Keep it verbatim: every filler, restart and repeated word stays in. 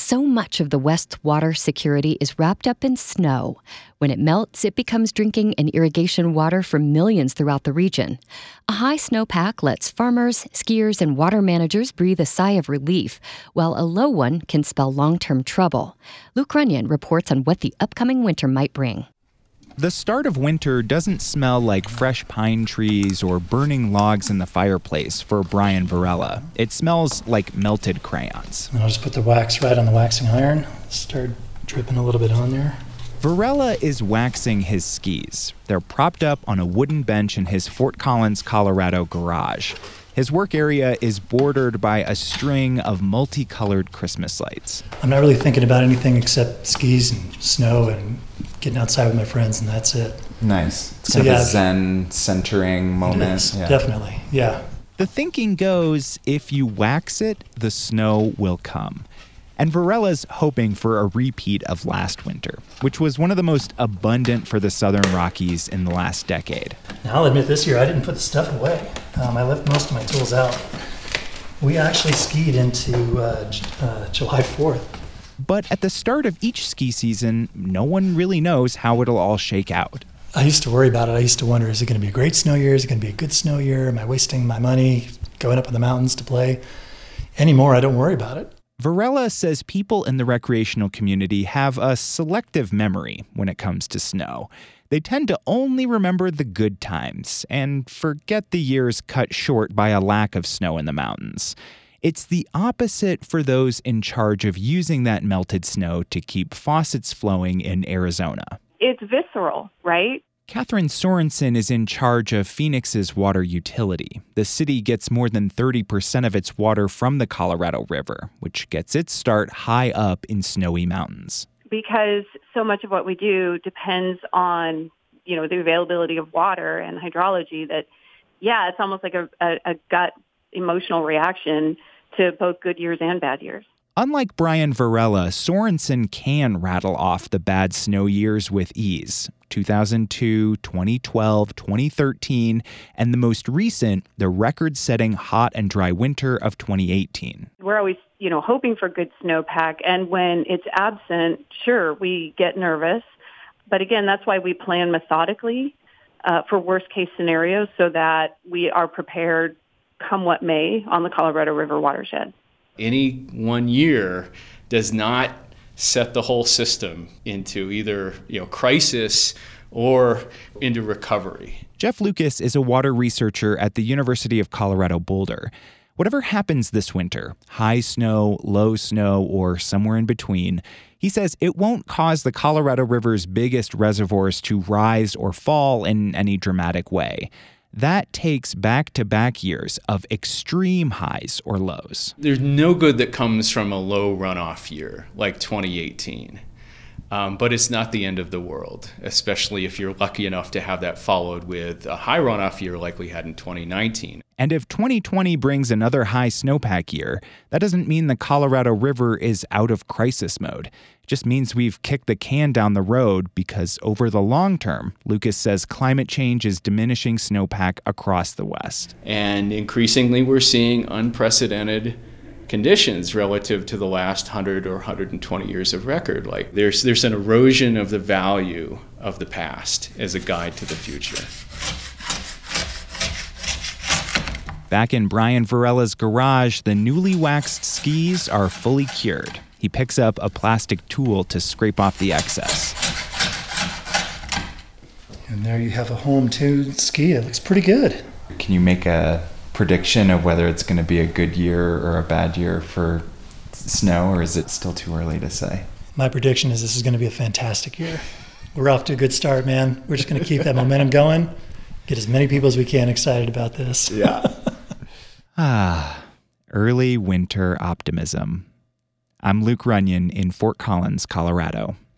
So much of the West's water security is wrapped up in snow. When it melts, it becomes drinking and irrigation water for millions throughout the region. A high snowpack lets farmers, skiers, and water managers breathe a sigh of relief, while a low one can spell long-term trouble. Luke Runyon reports on what the upcoming winter might bring. The start of winter doesn't smell like fresh pine trees or burning logs in the fireplace for Brian Varela. It smells like melted crayons. And I'll just put the wax right on the waxing iron. Start dripping a little bit on there. Varela is waxing his skis. They're propped up on a wooden bench in his Fort Collins, Colorado garage. His work area is bordered by a string of multicolored Christmas lights. I'm not really thinking about anything except skis and snow and getting outside with my friends, and that's it. Nice. It's So, kind of yeah. a zen centering moment. It is, Yeah. definitely, yeah. The thinking goes, if you wax it, the snow will come. And Varela's hoping for a repeat of last winter, which was one of the most abundant for the Southern Rockies in the last decade. Now, I'll admit this year I didn't put the stuff away. Um, I left most of my tools out. We actually skied into uh, J- uh, July fourth. But at the start of each ski season, no one really knows how it'll all shake out. I used to worry about it. I used to wonder, is it going to be a great snow year? Is it going to be a good snow year? Am I wasting my money going up in the mountains to play? Anymore, I don't worry about it. Varela says people in the recreational community have a selective memory when it comes to snow. They tend to only remember the good times and forget the years cut short by a lack of snow in the mountains. It's the opposite for those in charge of using that melted snow to keep faucets flowing in Arizona. It's visceral, right? Catherine Sorensen is in charge of Phoenix's water utility. The city gets more than thirty percent of its water from the Colorado River, which gets its start high up in snowy mountains. Because so much of what we do depends on, you know, the availability of water and hydrology that, yeah, it's almost like a, a, a gut emotional reaction to both good years and bad years. Unlike Brian Varela, Sorensen can rattle off the bad snow years with ease. two thousand two, twenty twelve, twenty thirteen, and the most recent, the record-setting hot and dry winter of twenty eighteen. We're always, you know, hoping for good snowpack, and when it's absent, sure, we get nervous. But again, that's why we plan methodically uh, for worst-case scenarios so that we are prepared come what may on the Colorado River watershed. Any one year does not set the whole system into either, you know, crisis or into recovery. Jeff Lucas is a water researcher at the University of Colorado Boulder. Whatever happens this winter, high snow, low snow, or somewhere in between, he says it won't cause the Colorado River's biggest reservoirs to rise or fall in any dramatic way. That takes back-to-back years of extreme highs or lows. There's no good that comes from a low runoff year like twenty eighteen. Um, but it's not the end of the world, especially if you're lucky enough to have that followed with a high runoff year like we had in twenty nineteen. And if twenty twenty brings another high snowpack year, that doesn't mean the Colorado River is out of crisis mode. It just means we've kicked the can down the road because over the long term, Lucas says climate change is diminishing snowpack across the West. And increasingly we're seeing unprecedented conditions relative to the last one hundred or one hundred twenty years of record. Like there's there's an erosion of the value of the past as a guide to the future. Back in Brian Varela's garage, the newly waxed skis are fully cured. He picks up a plastic tool to scrape off the excess. And there you have a home-tuned ski. It looks pretty good. Can you make a prediction of whether it's going to be a good year or a bad year for snow, or is it still too early to say? My prediction is this is going to be a fantastic year. We're off to a good start, man. We're just going to keep that momentum going, get as many people as we can excited about this. Yeah. Ah, early winter optimism. I'm Luke Runyon in Fort Collins, Colorado.